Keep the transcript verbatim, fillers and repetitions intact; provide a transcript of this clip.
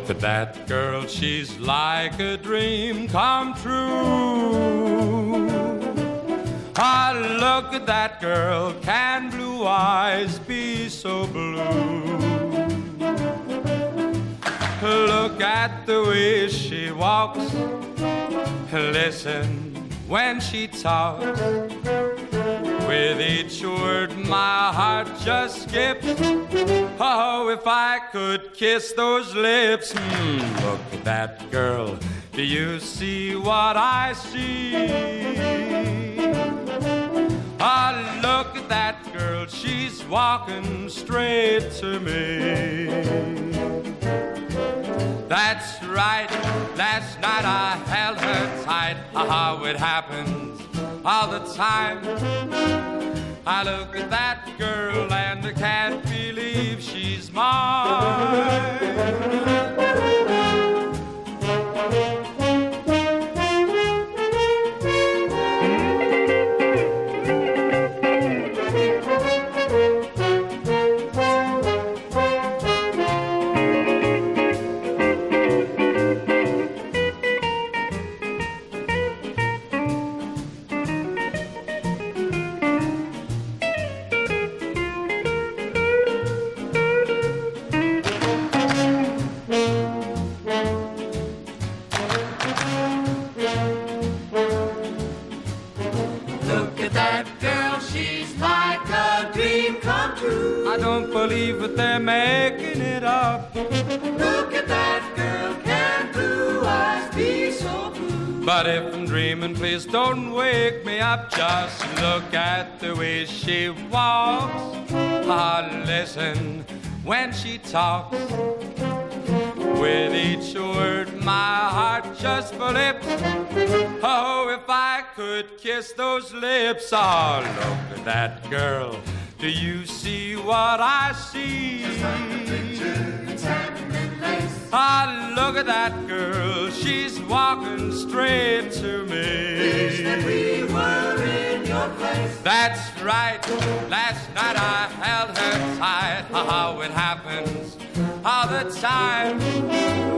Look at that girl, she's like a dream come true. Ah, look at that girl, can blue eyes be so blue? Look at the way she walks, listen when she talks. With each word my heart just skips. Oh, if I could kiss those lips. mm, Look at that girl, do you see what I see? Ah, look at that girl, she's walking straight to me. That's right, last night I held her tight. How it happens all the time. I look at that girl and I can't believe she's mine. I don't believe that they're making it up. Look at that girl, can blue eyes be so blue? But if I'm dreaming, please don't wake me up. Just look at the way she walks. Ah, listen when she talks. With each word my heart just flips. Oh, if I could kiss those lips. Oh, look at that girl, do you see what I see? Just like a picture in satin and lace. Ah, look at that girl, she's walking straight to me. Wish that we were in your place. That's right, last night I held her tight. How it happens all the time.